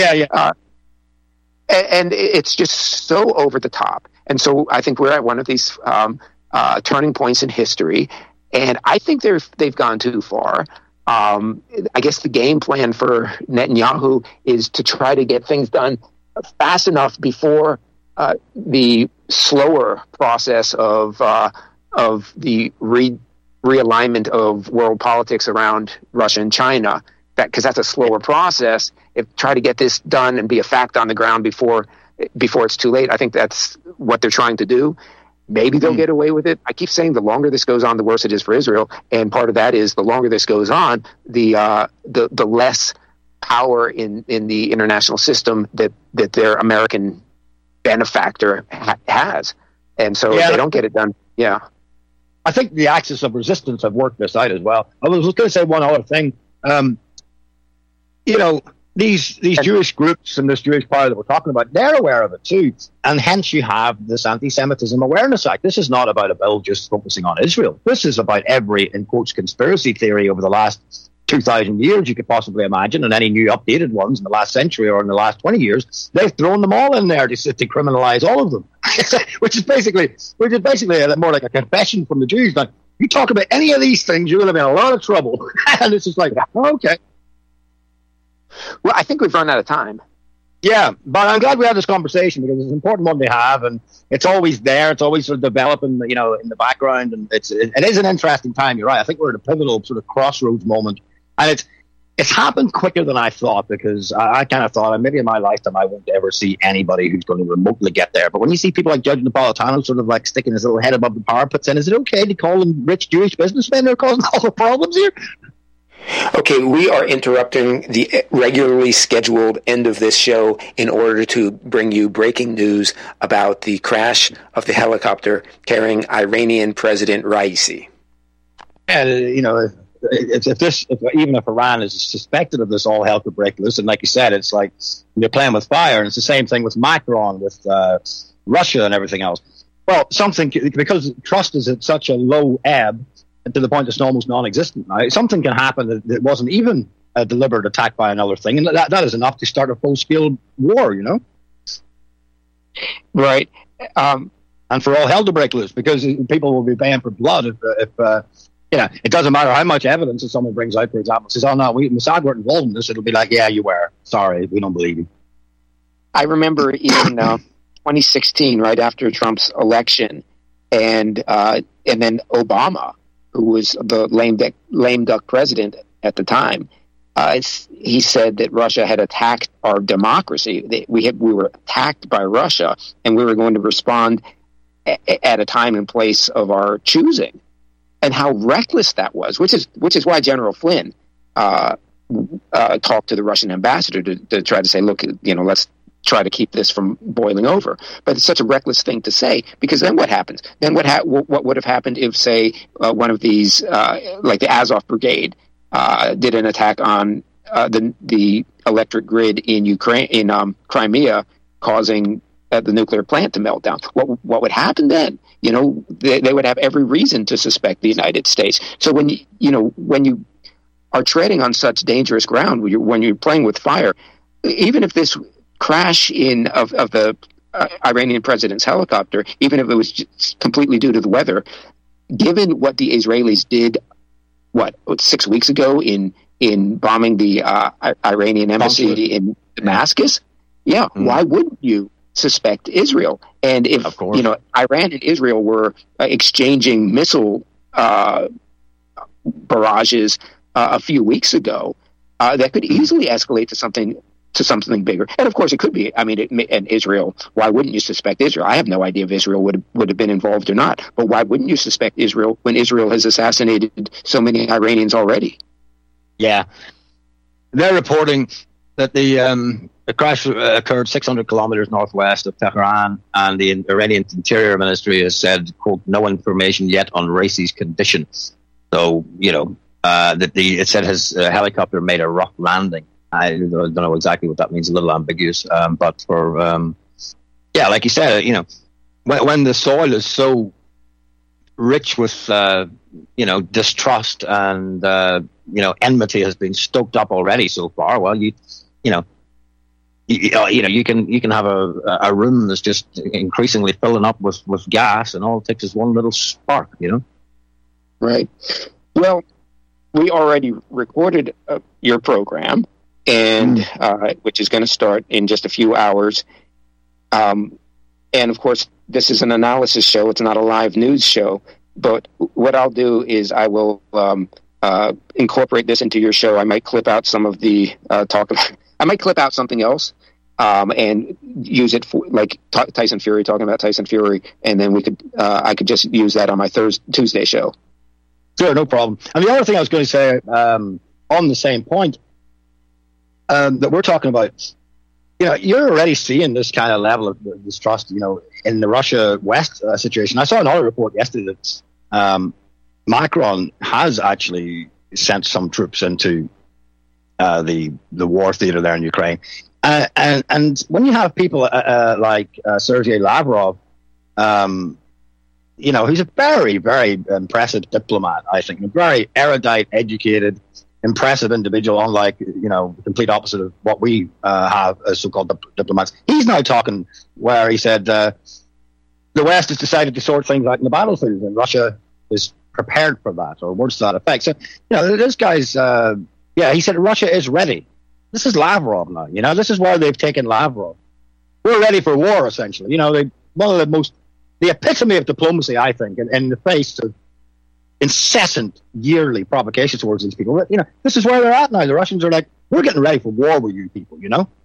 and it's just so over the top. And so I think we're at one of these turning points in history, and I think they've gone too far. I guess the game plan for Netanyahu is to try to get things done fast enough before the slower process of the realignment of world politics around Russia and China, because that's a slower process. Try to get this done and be a fact on the ground before it's too late. I think that's what they're trying to do. Maybe they'll get away with it. I keep saying the longer this goes on, the worse it is for Israel. And part of that is the longer this goes on, the less power in the international system that their American benefactor has. And so if they don't get it done, I think the axis of resistance have worked this out as well. I was going to say one other thing. These Jewish groups and this Jewish power that we're talking about, they're aware of it too. And hence you have this Anti-Semitism Awareness Act. This is not about a bill just focusing on Israel. This is about every, in quotes, conspiracy theory over the last 2,000 years you could possibly imagine, and any new updated ones in the last century or in the last 20 years. They've thrown them all in there to criminalize all of them, which is basically more like a confession from the Jews. Like, you talk about any of these things, you're going to be in a lot of trouble. And it's just like, okay. Well, I think we've run out of time. Yeah, but I'm glad we had this conversation because it's an important one to have, and it's always there. It's always sort of developing, in the background, and it is an interesting time. You're right. I think we're at a pivotal sort of crossroads moment, and it's happened quicker than I thought, because I kind of thought maybe in my lifetime I won't ever see anybody who's going to remotely get there. But when you see people like Judge Napolitano sort of like sticking his little head above the parapet saying, is it okay to call them rich Jewish businessmen that are causing all the problems here? Okay, we are interrupting the regularly scheduled end of this show in order to bring you breaking news about the crash of the helicopter carrying Iranian President Raisi. And, even if Iran is suspected of this, all hell could break loose. And like you said, it's like you're playing with fire. And it's the same thing with Macron, with Russia and everything else. Well, because trust is at such a low ebb, to the point it's almost non-existent now. Something can happen that wasn't even a deliberate attack by another thing, and that is enough to start a full-scale war, Right. And for all hell to break loose, because people will be paying for blood if it doesn't matter how much evidence that someone brings out, for example, says, oh no, Mossad weren't involved in this, it'll be like, yeah, you were. Sorry, we don't believe you. I remember in 2016, right after Trump's election, and then Obama, who was the lame duck president at the time, he said that Russia had attacked our democracy. We were attacked by Russia, and we were going to respond at a time and place of our choosing. And how reckless that was, which is why General Flynn talked to the Russian ambassador to try to say, look, let's try to keep this from boiling over. But it's such a reckless thing to say, because then what happens? Then what would have happened if, say, one of these, like the Azov Brigade, did an attack on the electric grid in Ukraine, in Crimea, causing the nuclear plant to melt down? What would happen then? They would have every reason to suspect the United States. So when you are treading on such dangerous ground, when you're playing with fire, even if this crash of the Iranian president's helicopter, even if it was just completely due to the weather, given what the Israelis did, 6 weeks ago in bombing the Iranian embassy in Damascus, why wouldn't you suspect Israel? And if Iran and Israel were exchanging missile barrages a few weeks ago, that could easily escalate to something bigger. And of course it could be. And Israel, why wouldn't you suspect Israel? I have no idea if Israel would have been involved or not, but why wouldn't you suspect Israel when Israel has assassinated so many Iranians already? Yeah. They're reporting that the crash occurred 600 kilometers northwest of Tehran, and the Iranian Interior Ministry has said, quote, no information yet on Raisi's condition. So, that it said his helicopter made a rough landing. I don't know exactly what that means, a little ambiguous. But for, like you said, when the soil is so rich with, distrust and, enmity has been stoked up already so far, well, you can have a room that's just increasingly filling up with gas, and all it takes is one little spark, Right. Well, we already recorded your program, and which is going to start in just a few hours. And of course, this is an analysis show. It's not a live news show. But what I'll do is I will incorporate this into your show. I might clip out some of the talk. I might clip out something else and use it for like Tyson Fury, talking about Tyson Fury, and then I could just use that on my Tuesday show. Sure, no problem. And the other thing I was going to say on the same point that we're talking about, you're already seeing this kind of level of distrust, in the Russia-West situation. I saw another report yesterday that Macron has actually sent some troops into the war theater there in Ukraine. And when you have people like Sergei Lavrov, he's a very, very impressive diplomat, I think. A very erudite, educated, impressive individual, unlike, the complete opposite of what we have as so-called diplomats. He's now talking where he said the West has decided to sort things out in the battlefield, and Russia is prepared for that, or words to that effect. So, this guy's, he said Russia is ready. This is Lavrov now, this is why they've taken Lavrov. We're ready for war, essentially. One of the epitome of diplomacy, I think, in the face of incessant yearly provocations towards these people. This is where they're at now. The Russians are like, we're getting ready for war with you people,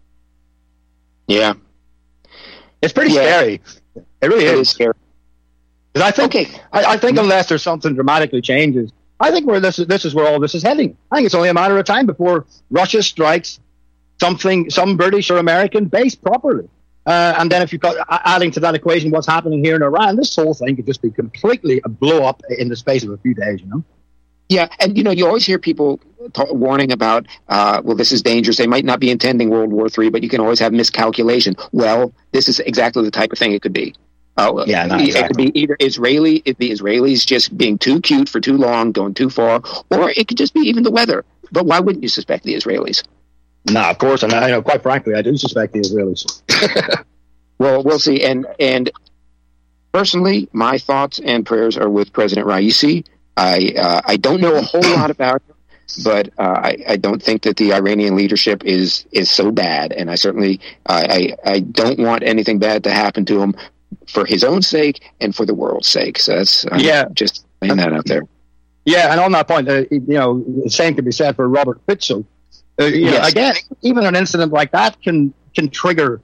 Yeah. It's pretty scary. It really is. It is scary. Because I think unless there's something dramatically changes, I think this is where all this is heading. I think it's only a matter of time before Russia strikes some British or American base properly. And then if you've got adding to that equation what's happening here in Iran, this whole thing could just be completely a blow up in the space of a few days, Yeah, and you always hear people warning about, this is dangerous. They might not be intending World War III, but you can always have miscalculation. Well, this is exactly the type of thing it could be. Exactly. It could be either the Israelis just being too cute for too long, going too far, or it could just be even the weather. But why wouldn't you suspect the Israelis? No, of course, and quite frankly, I do suspect the Israelis. Well, we'll see. And personally, my thoughts and prayers are with President Raisi. I don't know a whole lot about him, but I don't think that the Iranian leadership is so bad, and I certainly I don't want anything bad to happen to him for his own sake and for the world's sake. So that's just laying that out there. Yeah, and on that point, the same can be said for Robert Fico. Yes. Again, even an incident like that can trigger.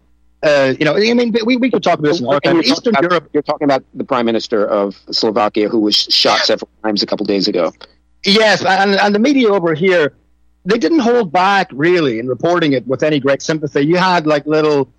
We could talk about this in our time. Eastern Europe. You're talking about the Prime Minister of Slovakia, who was shot several times a couple days ago. Yes, and the media over here, they didn't hold back really in reporting it with any great sympathy. You had like little,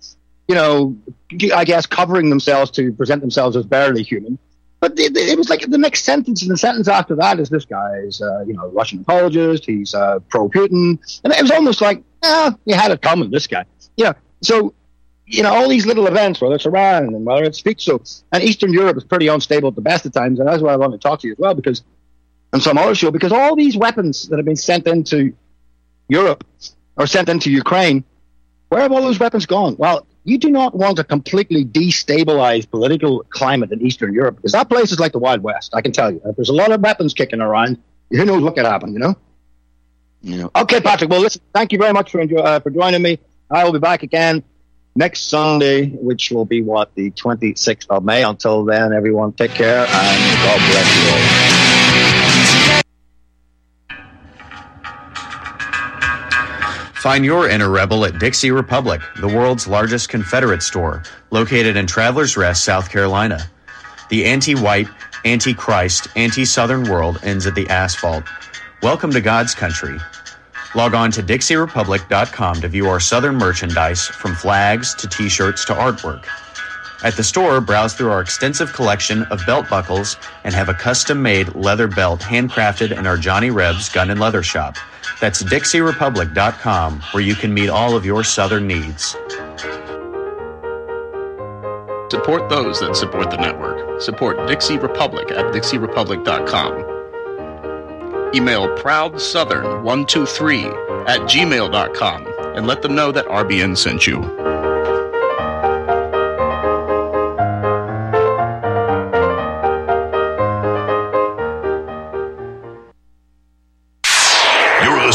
I guess, covering themselves to present themselves as barely human. But it was like the next sentence, and the sentence after that is this guy's, Russian apologist. He's pro-Putin, and it was almost like, you had it coming, this guy. So all these little events, whether it's Iran and whether it's Fico, and Eastern Europe is pretty unstable at the best of times, and that's why I want to talk to you as well, because on some other show, because all these weapons that have been sent into Europe or sent into Ukraine, where have all those weapons gone? Well, you do not want a completely destabilized political climate in Eastern Europe, because that place is like the Wild West, I can tell you. If there's a lot of weapons kicking around, who knows what could happen, Okay, Patrick, well, listen, thank you very much for joining me. I will be back again next Sunday, which will be, the 26th of May. Until then, everyone, take care, and God bless you all. Find your inner rebel at Dixie Republic, the world's largest Confederate store, located in Travelers Rest, South Carolina. The anti-white, anti-Christ, anti-Southern world ends at the asphalt. Welcome to God's country. Log on to DixieRepublic.com to view our Southern merchandise, from flags to T-shirts to artwork. At the store, browse through our extensive collection of belt buckles and have a custom-made leather belt handcrafted in our Johnny Rebs Gun and Leather Shop. That's DixieRepublic.com, where you can meet all of your Southern needs. Support those that support the network. Support Dixie Republic at DixieRepublic.com. Email ProudSouthern123@gmail.com and let them know that RBN sent you.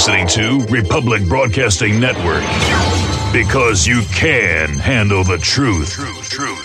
listening to Republic Broadcasting Network. Because you can handle the truth.